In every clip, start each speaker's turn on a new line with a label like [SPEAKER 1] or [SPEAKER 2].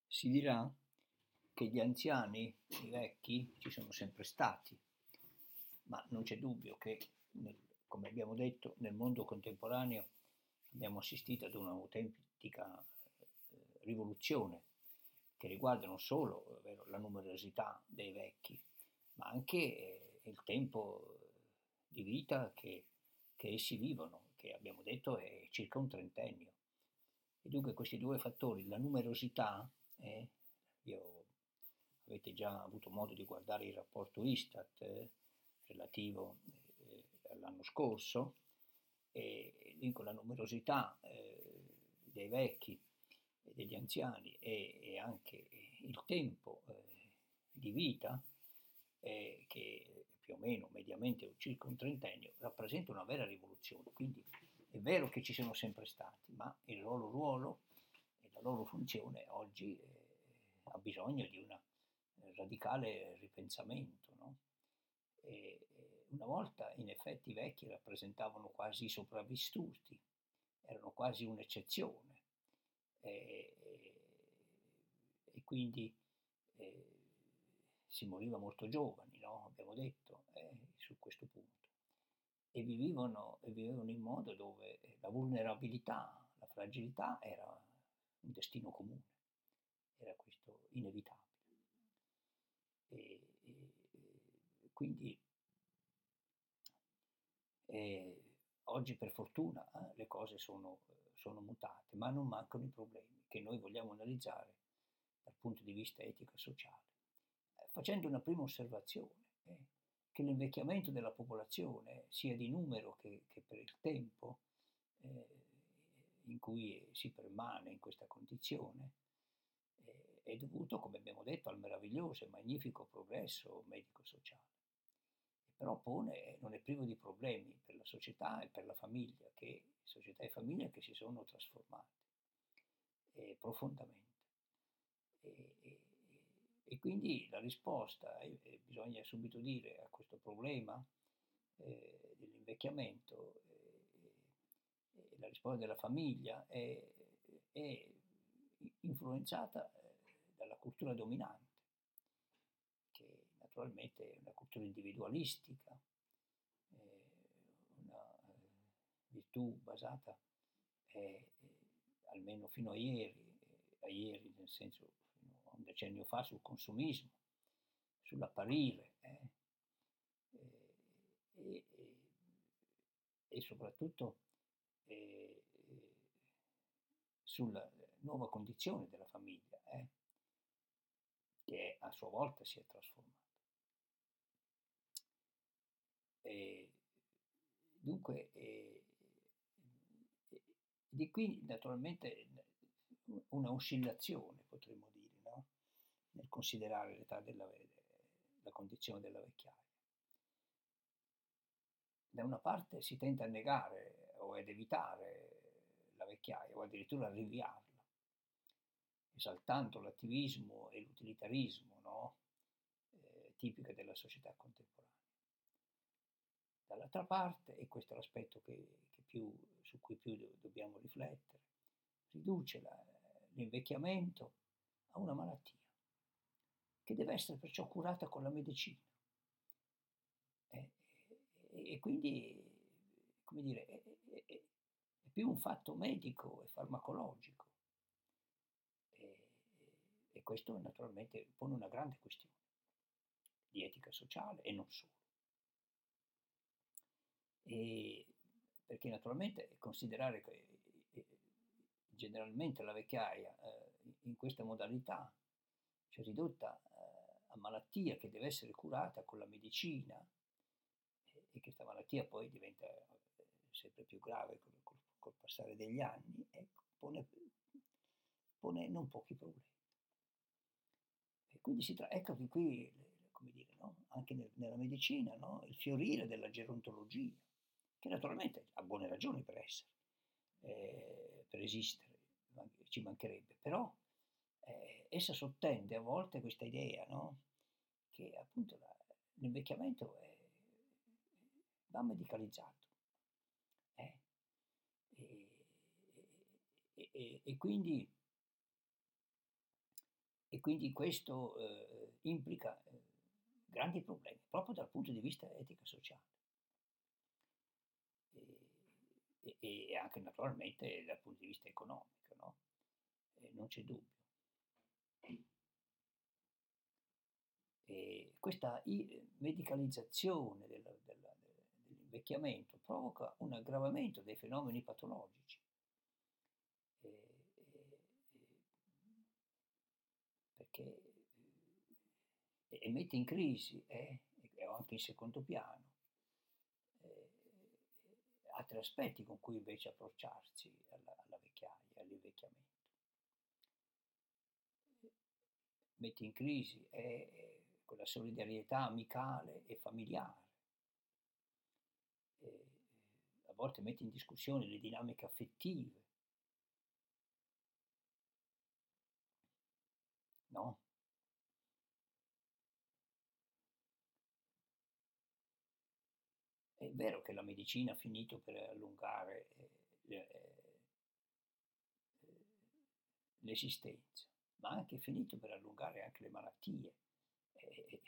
[SPEAKER 1] Si dirà che gli anziani, i vecchi, ci sono sempre stati, ma non c'è dubbio che, come abbiamo detto, nel mondo contemporaneo abbiamo assistito ad un'autentica rivoluzione che riguarda non solo la numerosità dei vecchi, ma anche il tempo di vita che essi vivono, che abbiamo detto è circa un trentennio. E dunque questi due fattori, la numerosità, io avete già avuto modo di guardare il rapporto Istat relativo all'anno scorso, e dunque la numerosità dei vecchi e degli anziani e anche il tempo di vita, che più o meno mediamente circa un trentennio, rappresenta una vera rivoluzione. Quindi è vero che ci sono sempre stati, ma il loro ruolo e la loro funzione oggi ha bisogno di un radicale ripensamento, no? Una volta in effetti i vecchi rappresentavano quasi i sopravvissuti, erano quasi un'eccezione e, e quindi eh, si moriva molto giovani, no? Abbiamo detto su questo punto. E vivevano in modo dove la vulnerabilità, la fragilità era un destino comune, era questo inevitabile. Quindi oggi per fortuna le cose sono mutate, ma non mancano i problemi che noi vogliamo analizzare dal punto di vista etico-sociale, facendo una prima osservazione, che l'invecchiamento della popolazione, sia di numero che per il tempo in cui si permane in questa condizione, è dovuto, come abbiamo detto, al meraviglioso e magnifico progresso medico-sociale. Però non è privo di problemi per la società e per la famiglia, società e famiglia che si sono trasformate profondamente. E, e- e quindi la risposta, bisogna subito dire, a questo problema dell'invecchiamento, la risposta della famiglia è influenzata dalla cultura dominante, che naturalmente è una cultura individualistica, una virtù basata, almeno fino a ieri nel senso fino a un decennio fa, sul consumismo, sull'apparire, e, e- e soprattutto eh, sulla nuova condizione della famiglia, che a sua volta si è trasformata. E dunque, di qui naturalmente una oscillazione, potremmo dire, no? Nel considerare la condizione della vecchiaia. Da una parte si tenta a negare o ad evitare la vecchiaia o addirittura a rinviarla, esaltando l'attivismo e l'utilitarismo, no? Tipiche della società contemporanea. Dall'altra parte, e questo è l'aspetto su cui più dobbiamo riflettere, riduce l'invecchiamento a una malattia che deve essere perciò curata con la medicina. E, e quindi, come dire, è più un fatto medico e farmacologico. E, e questo naturalmente pone una grande questione di etica sociale e non solo. E perché naturalmente considerare che generalmente la vecchiaia in questa modalità, cioè ridotta a malattia che deve essere curata con la medicina, e questa malattia poi diventa sempre più grave col passare degli anni, ecco, pone non pochi problemi. E quindi ecco che qui, come dire, no? Anche nella medicina, no? Il fiorire della gerontologia, che naturalmente ha buone ragioni per esistere, ci mancherebbe, però essa sottende a volte questa idea, no? Che appunto l'invecchiamento va medicalizzato. eh. E, e quindi E quindi questo implica grandi problemi, proprio dal punto di vista etico-sociale e anche naturalmente dal punto di vista economico, no? Non c'è dubbio. E questa medicalizzazione dell'invecchiamento provoca un aggravamento dei fenomeni patologici perché mette in crisi e anche in secondo piano eh, altri aspetti con cui invece approcciarsi alla vecchiaia, all'invecchiamento. Mette in crisi quella solidarietà amicale e familiare. A volte mette in discussione le dinamiche affettive, no? È vero che la medicina ha finito per allungare l'esistenza, ma ha anche finito per allungare anche le malattie. E,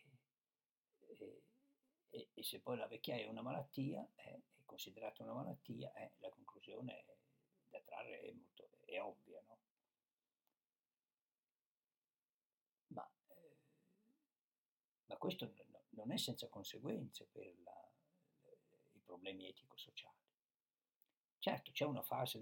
[SPEAKER 1] e se poi la vecchiaia è una malattia, è considerata una malattia, la conclusione da trarre è ovvia, no? Ma, ma questo non è senza conseguenze per i problemi etico-sociali. Certo, c'è una fase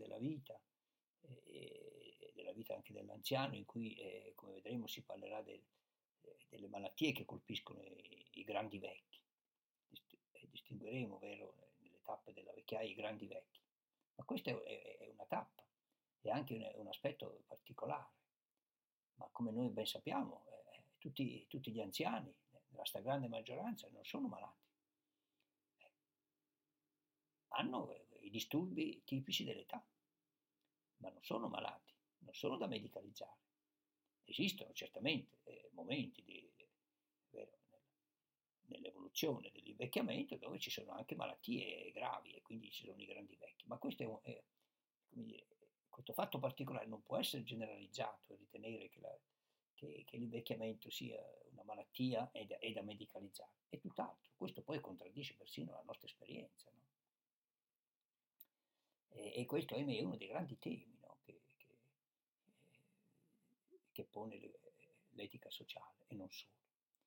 [SPEAKER 1] della vita anche dell'anziano, in cui, come vedremo, si parlerà delle malattie che colpiscono i grandi vecchi. Distingueremo, vero, nelle tappe della vecchiaia i grandi vecchi. Ma questa è una tappa, è anche un aspetto particolare. Ma come noi ben sappiamo, tutti gli anziani, nella stragrande maggioranza, non sono malati. Hanno i disturbi tipici dell'età, ma non sono malati, non sono da medicalizzare. Esistono certamente momenti vero, nell'evoluzione dell'invecchiamento dove ci sono anche malattie gravi e quindi ci sono i grandi vecchi, ma come dire, questo fatto particolare non può essere generalizzato e ritenere che l'invecchiamento sia una malattia e da medicalizzare. È tutt'altro, questo poi contraddice persino la nostra esperienza, no? E questo, ahimè, è uno dei grandi temi, no? Che pone l'etica sociale e non solo.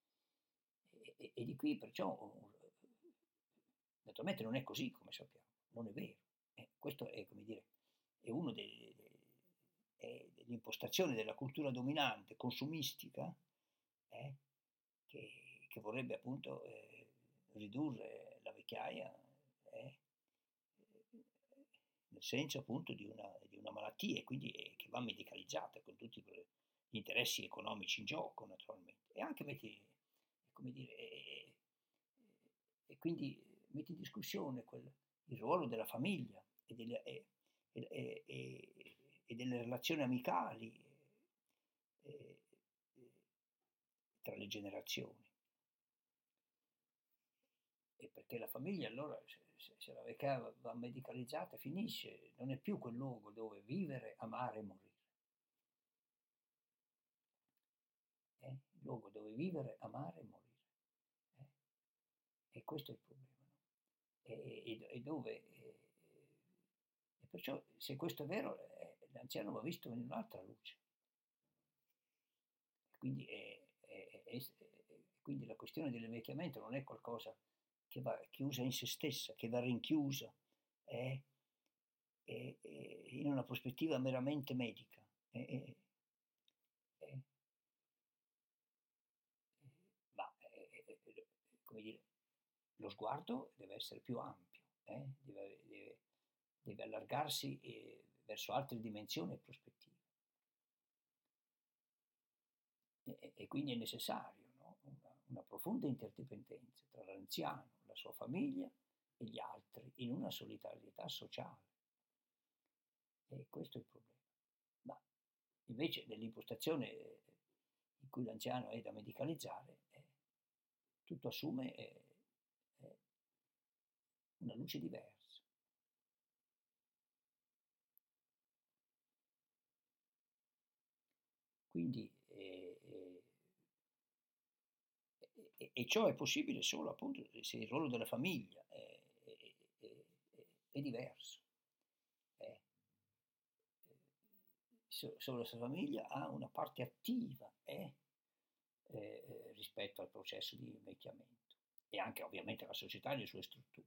[SPEAKER 1] E di qui perciò, naturalmente non è così come sappiamo, non è vero. Questo è, come dire, è uno dell'impostazione della cultura dominante, consumistica, che vorrebbe appunto ridurre la vecchiaia nel senso appunto di una malattia e quindi che va medicalizzata con tutti gli interessi economici in gioco naturalmente e anche come dire, e quindi metti in discussione il ruolo della famiglia e delle relazioni amicali eh, tra le generazioni. E perché la famiglia allora, se la vecchiaia va medicalizzata, finisce, non è più quel luogo dove vivere, amare e morire. Il luogo dove vivere, amare e morire. E questo è il problema. No? E dove... e perciò, se questo è vero, l'anziano va visto in un'altra luce. Quindi, quindi la questione dell'invecchiamento non è qualcosa che va chiusa in se stessa, che va rinchiusa in una prospettiva meramente medica. Ma come dire, lo sguardo deve essere più ampio, deve allargarsi verso altre dimensioni e prospettive. E quindi è necessario, no? Una profonda interdipendenza tra l'anziano, la sua famiglia e gli altri in una solidarietà sociale. E questo è il problema. Ma invece nell'impostazione in cui l'anziano è da medicalizzare, tutto assume una luce diversa. Quindi E ciò è possibile solo appunto se il ruolo della famiglia è diverso. Eh, solo se la famiglia ha una parte attiva rispetto al processo di invecchiamento e anche ovviamente la società e le sue strutture.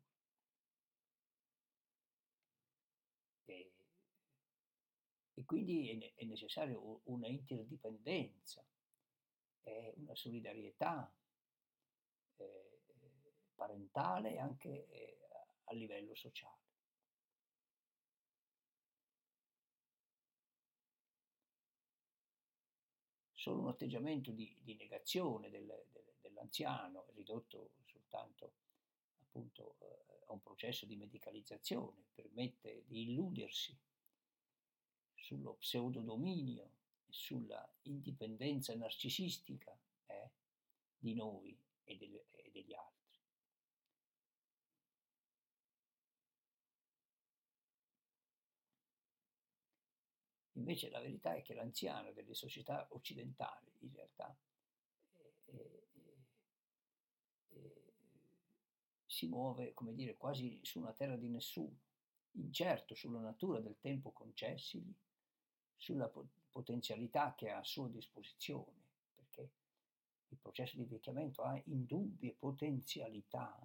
[SPEAKER 1] E, e quindi è necessario una interdipendenza, una solidarietà parentale e anche a livello sociale. Solo un atteggiamento di negazione dell'anziano, ridotto soltanto appunto a un processo di medicalizzazione, permette di illudersi sullo pseudodominio e sulla indipendenza narcisistica di noi e degli altri. Invece la verità è che l'anziano delle società occidentali in realtà eh, eh, si muove, come dire, quasi su una terra di nessuno, incerto sulla natura del tempo concessigli, sulla potenzialità che ha a sua disposizione, perché il processo di invecchiamento ha indubbie potenzialità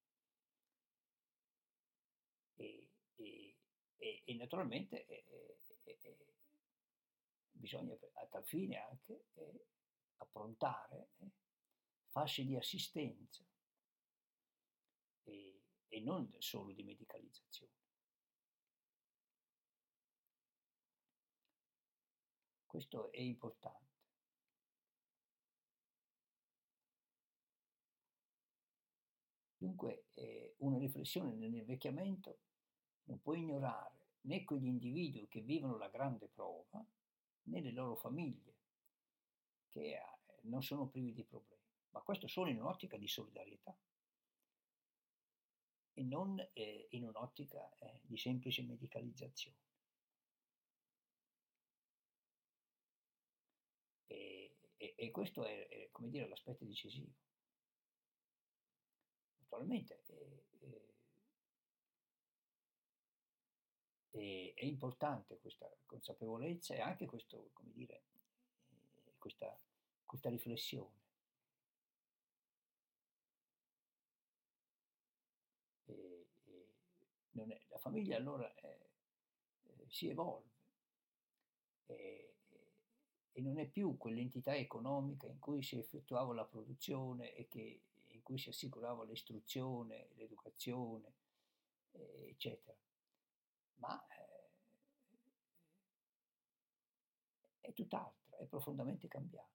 [SPEAKER 1] e, e, e naturalmente bisogna a tal fine anche approntare fasce di assistenza e non solo di medicalizzazione. Questo è importante. Dunque una riflessione nell'invecchiamento non può ignorare né quegli individui che vivono la grande prova, né le loro famiglie, che non sono privi di problemi, ma questo solo in un'ottica di solidarietà e non in un'ottica di semplice medicalizzazione. E questo è, come dire, l'aspetto decisivo. Naturalmente è importante questa consapevolezza e anche questo, come dire, questa riflessione. La famiglia allora si evolve e, e non è più quell'entità economica in cui si effettuava la produzione e in cui si assicurava l'istruzione, l'educazione, eccetera, ma è tutt'altro, è profondamente cambiato.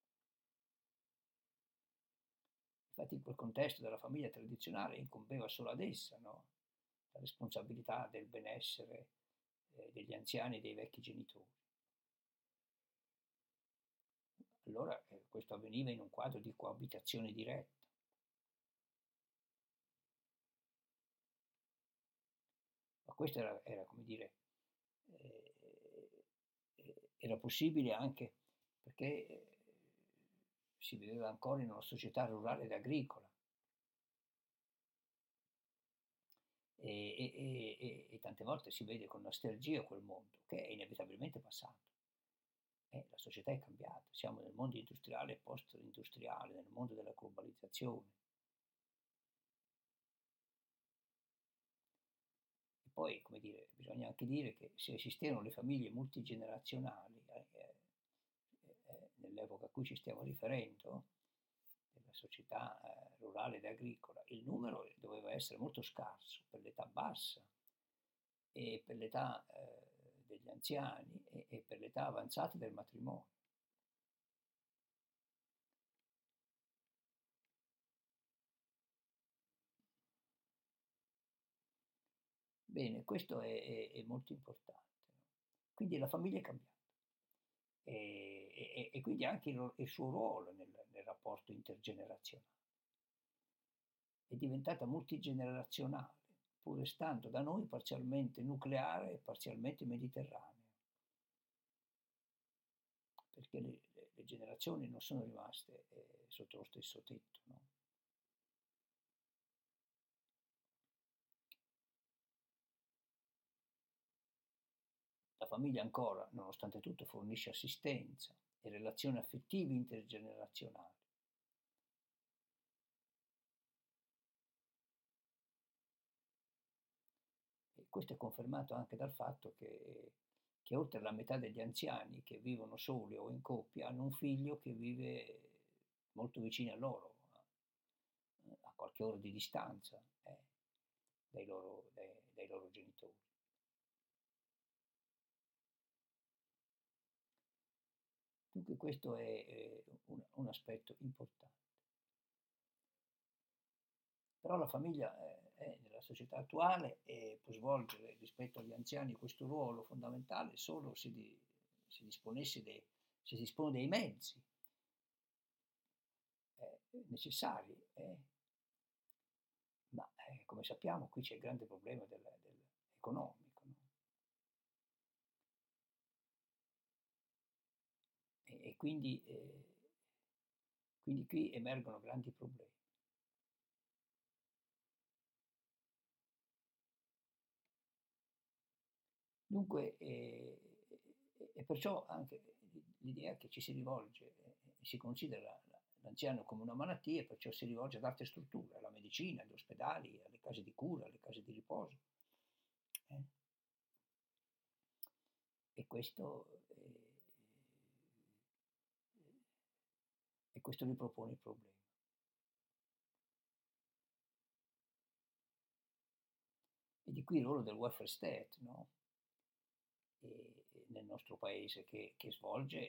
[SPEAKER 1] Infatti in quel contesto della famiglia tradizionale incombeva solo ad essa, no? La responsabilità del benessere degli anziani e dei vecchi genitori. Allora questo avveniva in un quadro di coabitazione diretta. Ma questo era come dire, eh, era possibile anche perché si viveva ancora in una società rurale ed agricola e tante volte si vede con nostalgia quel mondo che è inevitabilmente passato. La società è cambiata, siamo nel mondo industriale e post-industriale, nel mondo della globalizzazione. E poi, come dire, bisogna anche dire che se esistevano le famiglie multigenerazionali, nell'epoca a cui ci stiamo riferendo, della società rurale ed agricola, il numero doveva essere molto scarso per l'età bassa e per l'età degli anziani e per l'età avanzata del matrimonio. Bene, questo è molto importante. No? Quindi la famiglia è cambiata e quindi anche il suo ruolo nel rapporto intergenerazionale. È diventata multigenerazionale, pur restando da noi parzialmente nucleare e parzialmente mediterranea, perché le generazioni non sono rimaste sotto lo stesso tetto. No? famiglia ancora, nonostante tutto, fornisce assistenza e relazioni affettive intergenerazionali. E questo è confermato anche dal fatto che oltre la metà degli anziani che vivono soli o in coppia hanno un figlio che vive molto vicino a loro, a qualche ora di distanza dai loro genitori. Dunque questo è un aspetto importante. Però la famiglia nella società attuale può svolgere rispetto agli anziani questo ruolo fondamentale solo se si dispone dei mezzi necessari, ma come sappiamo qui c'è il grande problema economico, no? E quindi qui emergono grandi problemi. Dunque, e perciò anche l'idea che ci si rivolge, si considera l'anziano come una malattia e perciò si rivolge ad altre strutture, alla medicina, agli ospedali, alle case di cura, alle case di riposo. eh. E questo ripropone il problema. E di qui il ruolo del welfare state, no? Nel nostro paese che svolge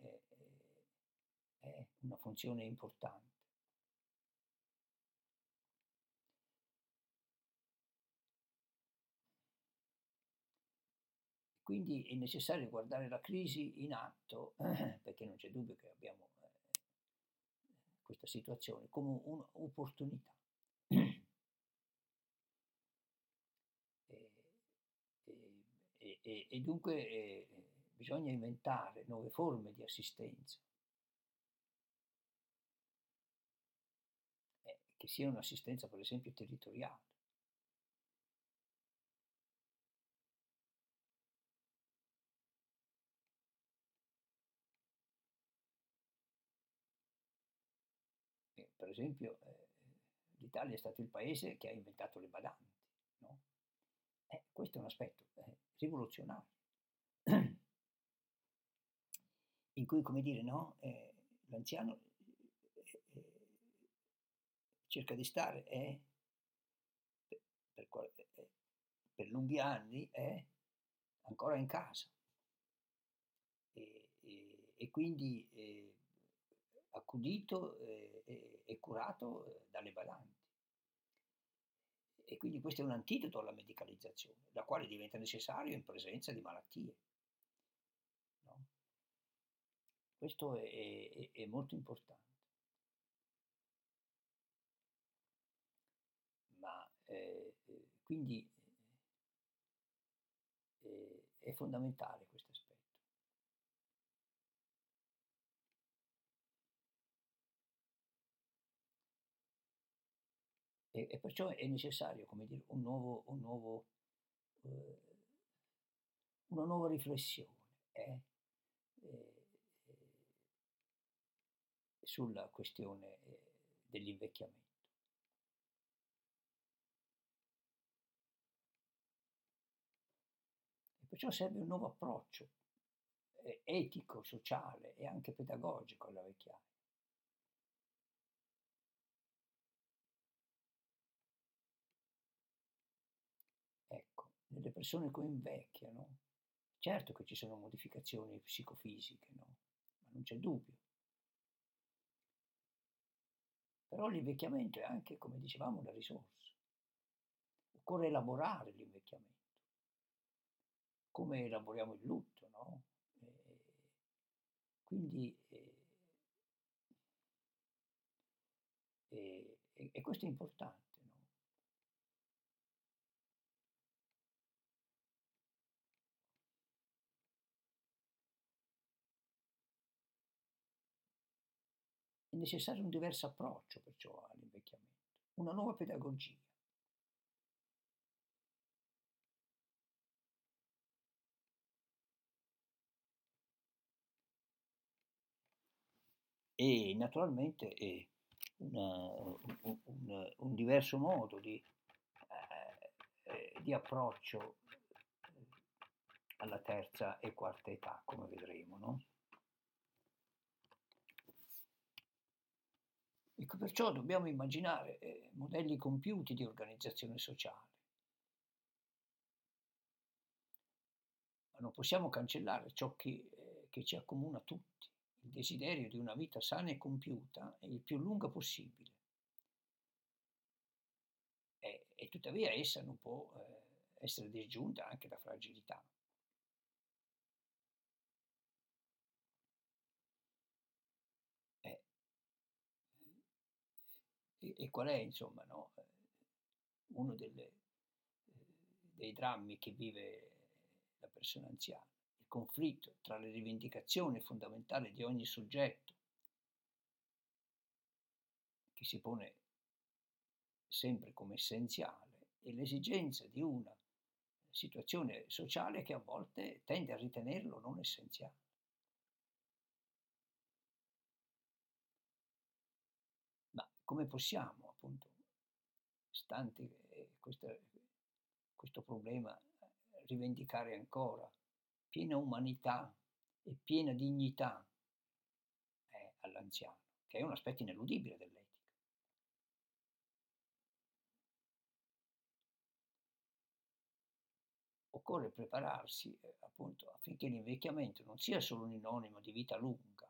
[SPEAKER 1] una funzione importante. Quindi è necessario guardare la crisi in atto, perché non c'è dubbio che abbiamo questa situazione, come un'opportunità. E dunque bisogna inventare nuove forme di assistenza, che sia un'assistenza per esempio territoriale. Per esempio l'Italia è stato il paese che ha inventato le badanti, no? Questo è un aspetto rivoluzionario, in cui, come dire, no? L'anziano cerca di stare per, per lunghi anni ancora in casa e quindi accudito e curato dalle badanti. E quindi questo è un antidoto alla medicalizzazione, la quale diventa necessaria in presenza di malattie. No? Questo è molto importante. Ma quindi è fondamentale questo aspetto. E perciò è necessario, come dire, eh, una nuova riflessione eh, sulla questione dell'invecchiamento. E perciò serve un nuovo approccio etico, sociale e anche pedagogico alla vecchiaia. Ecco, nelle persone che invecchiano, certo che ci sono modificazioni psicofisiche, no? Ma non c'è dubbio. Però l'invecchiamento è anche, come dicevamo, una risorsa. Occorre elaborare l'invecchiamento, come elaboriamo il lutto, no? Quindi, e questo è importante, no? È necessario un diverso approccio perciò all'invecchiamento, una nuova pedagogia. e naturalmente un diverso modo di approccio alla terza e quarta età, come vedremo, no? Ecco, perciò dobbiamo immaginare modelli compiuti di organizzazione sociale, ma non possiamo cancellare ciò che ci accomuna tutti, il desiderio di una vita sana e compiuta e il più lunga possibile. E tuttavia essa non può essere disgiunta anche da fragilità. Eh, e qual è, insomma, no? Uno dei drammi che vive la persona anziana, il conflitto tra le rivendicazioni fondamentali di ogni soggetto, che si pone sempre come essenziale, e l'esigenza di una situazione sociale che a volte tende a ritenerlo non essenziale. Ma come possiamo, appunto, stante questo problema, rivendicare ancora piena umanità e piena dignità all'anziano, che è un aspetto ineludibile dell'etica? Occorre prepararsi, appunto, affinché l'invecchiamento non sia solo un sinonimo di vita lunga,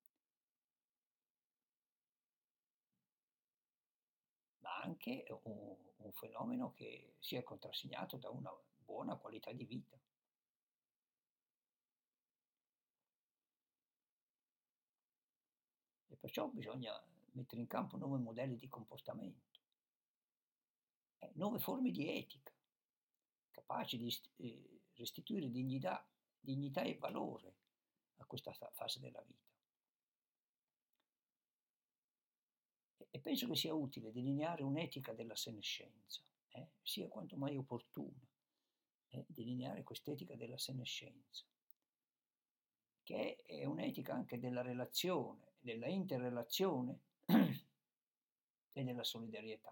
[SPEAKER 1] ma anche un fenomeno che sia contrassegnato da una buona qualità di vita. E perciò bisogna mettere in campo nuovi modelli di comportamento, nuove forme di etica, capaci di restituire dignità e valore a questa fase della vita. E penso che sia utile delineare un'etica della senescenza, sia quanto mai opportuna, delineare quest'etica della senescenza, che è un'etica anche della relazione, della interrelazione e della solidarietà.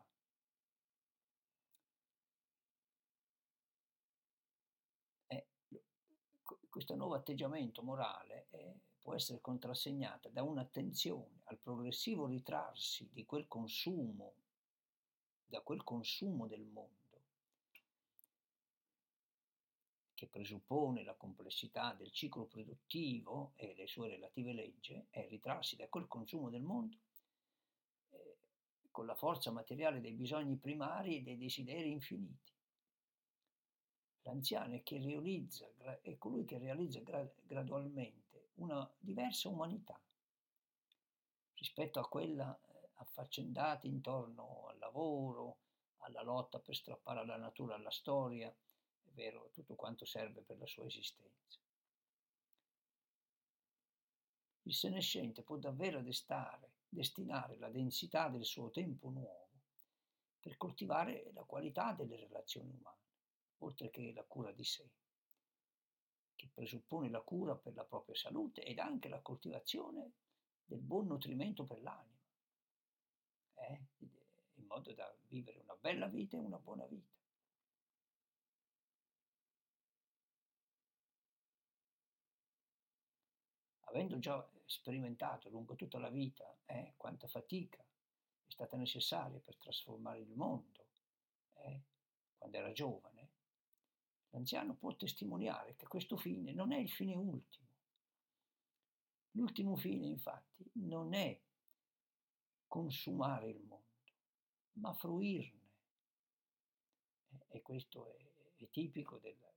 [SPEAKER 1] Questo nuovo atteggiamento morale può essere contrassegnata da un'attenzione al progressivo ritrarsi di quel consumo, da quel consumo del mondo, che presuppone la complessità del ciclo produttivo e le sue relative leggi, è ritrarsi da quel consumo del mondo con la forza materiale dei bisogni primari e dei desideri infiniti. L'anziano è colui che realizza gradualmente una diversa umanità rispetto a quella affaccendata intorno al lavoro, alla lotta per strappare alla natura, alla storia, è vero, tutto quanto serve per la sua esistenza. Il senescente può davvero destinare la densità del suo tempo nuovo per coltivare la qualità delle relazioni umane, oltre che la cura di sé, che presuppone la cura per la propria salute ed anche la coltivazione del buon nutrimento per l'anima, in modo da vivere una bella vita e una buona vita. Avendo già sperimentato lungo tutta la vita quanta fatica è stata necessaria per trasformare il mondo quando era giovane, l'anziano può testimoniare che questo fine non è il fine ultimo. L'ultimo fine, infatti, non è consumare il mondo, ma fruirne. E questo è tipico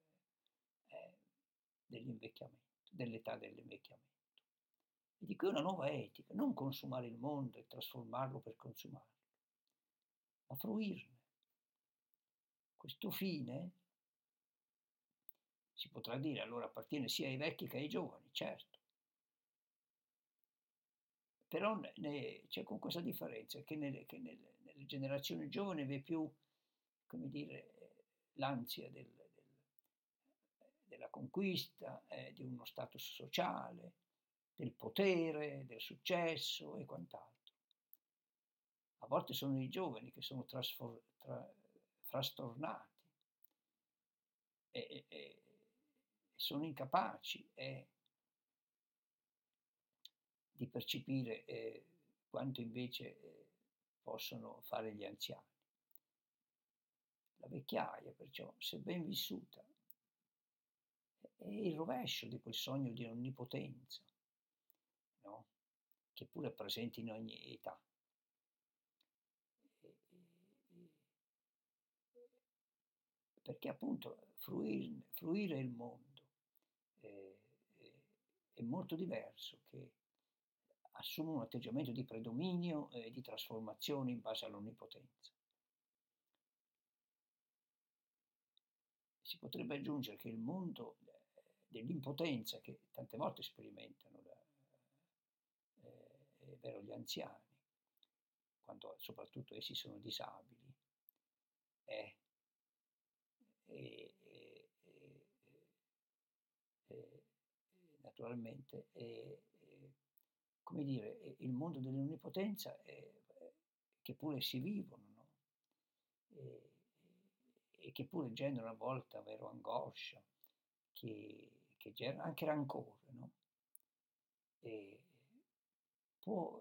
[SPEAKER 1] dell'invecchiamento, dell'età dell'invecchiamento. E di qui una nuova etica, non consumare il mondo e trasformarlo per consumarlo, ma fruirne. Questo fine, si potrà dire, allora appartiene sia ai vecchi che ai giovani, certo. Però c'è con questa differenza che nelle generazioni giovani vi è più, come dire, l'ansia della conquista, di uno status sociale, del potere, del successo e quant'altro. A volte sono i giovani che sono frastornati e sono incapaci di percepire quanto invece possono fare gli anziani. La vecchiaia, perciò, se ben vissuta, è il rovescio di quel sogno di onnipotenza, no? Che pure è presente in ogni età. Perché appunto fruire il mondo eh, è molto diverso che assume un atteggiamento di predominio e di trasformazione in base all'onnipotenza. Si potrebbe aggiungere che il mondo dell'impotenza che tante volte sperimentano è vero, gli anziani, quando soprattutto essi sono disabili, è, è, naturalmente come dire, il mondo dell'onnipotenza che pure si vivono, no? E che pure generano a volte vero angoscia, che genera anche rancore, no? E può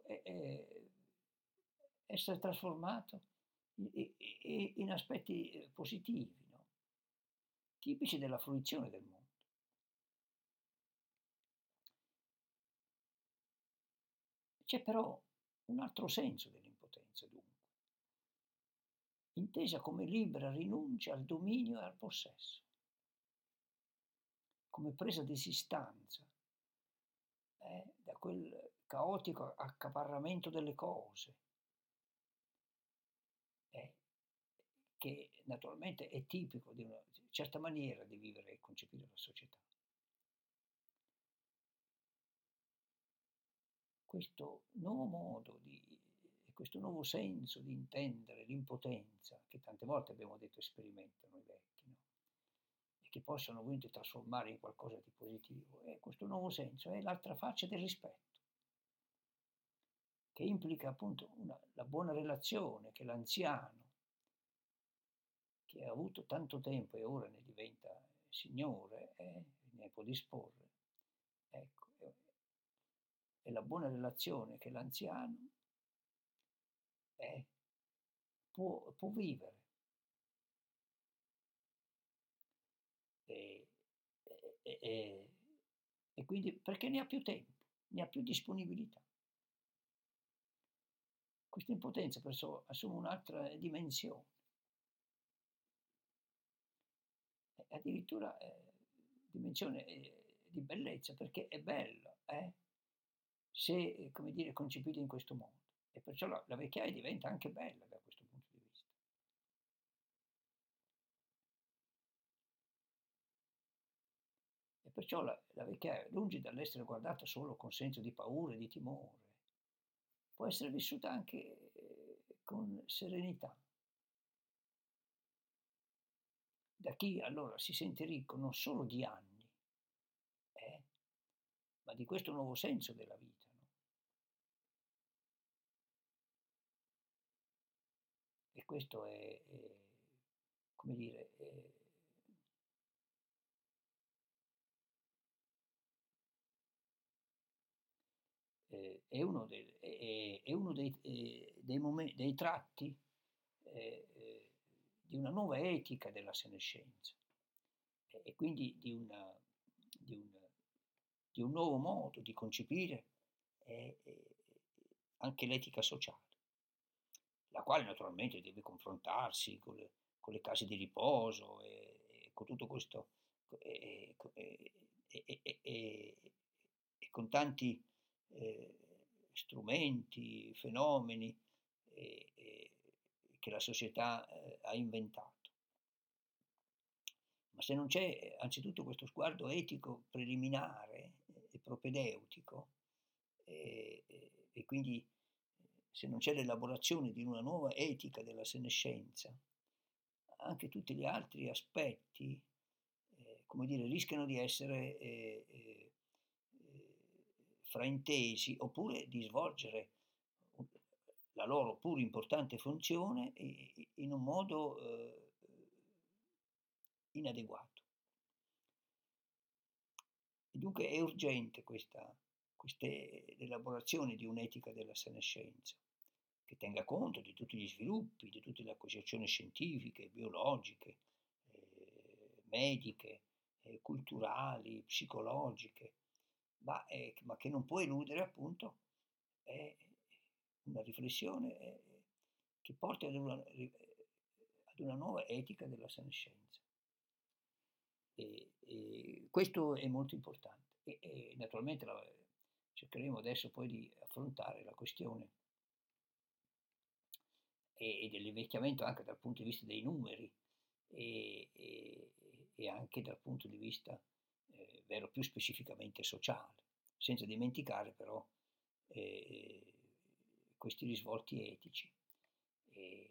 [SPEAKER 1] essere trasformato in aspetti positivi, no? Tipici della fruizione del mondo. C'è però un altro senso dell'impotenza, dunque, intesa come libera rinuncia al dominio e al possesso, come presa di distanza da quel caotico accaparramento delle cose, che naturalmente è tipico di una certa maniera di vivere e concepire la società. Questo nuovo modo questo nuovo senso di intendere l'impotenza, che tante volte abbiamo detto sperimentano i vecchi, no? E che possono quindi trasformare in qualcosa di positivo, e questo nuovo senso è l'altra faccia del rispetto, che implica appunto la buona relazione che l'anziano, che ha avuto tanto tempo e ora ne diventa signore, ne può disporre, ecco, è la buona relazione che l'anziano può vivere. E, e- e- e quindi perché ne ha più tempo, ne ha più disponibilità. Questa impotenza perciò assume un'altra dimensione, addirittura dimensione di bellezza, perché è bella, se, come dire, concepita in questo modo. E perciò la vecchiaia diventa anche bella da questo punto di vista. E perciò la vecchiaia, lungi dall'essere guardata solo con senso di paura e di timore, può essere vissuta anche con serenità. Da chi allora si sente ricco non solo di anni, ma di questo nuovo senso della vita. No? E questo come dire, è uno dei tratti di una nuova etica della senescenza e quindi di un, di un nuovo modo di concepire anche l'etica sociale, la quale naturalmente deve confrontarsi con le case di riposo e con tutto questo e, e con tanti eh, strumenti, fenomeni che la società ha inventato. Ma se non c'è anzitutto questo sguardo etico preliminare e propedeutico, e quindi se non c'è l'elaborazione di una nuova etica della senescenza, anche tutti gli altri aspetti, come dire, rischiano di essere fraintesi oppure di svolgere la loro pur importante funzione in un modo inadeguato. E dunque è urgente queste elaborazioni di un'etica della senescenza, che tenga conto di tutti gli sviluppi, di tutte le acquisizioni scientifiche, biologiche, mediche, culturali, psicologiche, ma che non può eludere appunto una riflessione che porti ad una nuova etica della senescenza. E questo è molto importante. E naturalmente cercheremo adesso poi di affrontare la questione e dell'invecchiamento anche dal punto di vista dei numeri e, e- e anche dal punto di vista, vero, più specificamente sociale, senza dimenticare però eh, questi risvolti etici. E,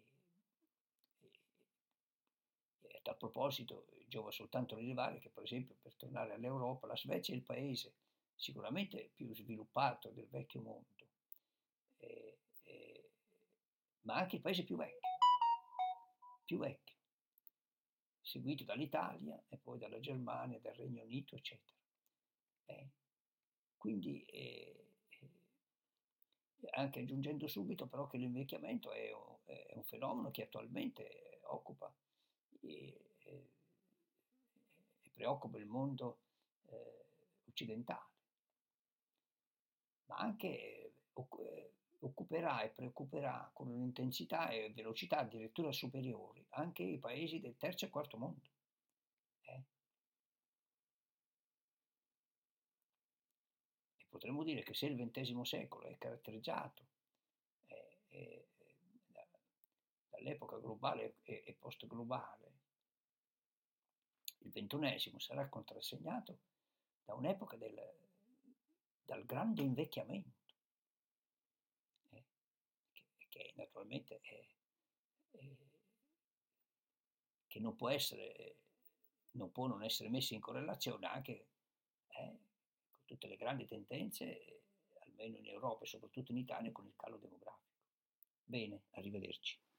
[SPEAKER 1] e a tal proposito, giova soltanto rilevare che, per esempio, per tornare all'Europa, la Svezia è il paese sicuramente più sviluppato del vecchio mondo, eh, eh, ma anche il paese più vecchio, seguito dall'Italia e poi dalla Germania, dal Regno Unito, eccetera. Eh, quindi, anche aggiungendo subito però che l'invecchiamento è un fenomeno che attualmente occupa e preoccupa il mondo occidentale, ma anche occuperà e preoccuperà con un'intensità e velocità addirittura superiori anche i paesi del terzo e quarto mondo. eh. E potremmo dire che se il XX secolo è caratterizzato da- dall'epoca globale e post-globale, il XXI sarà contrassegnato da un'epoca dal grande invecchiamento, eh, che naturalmente è- che non può non essere messo in correlazione anche con tutte le grandi tendenze, almeno in Europa e soprattutto in Italia, con il calo demografico. Bene, arrivederci.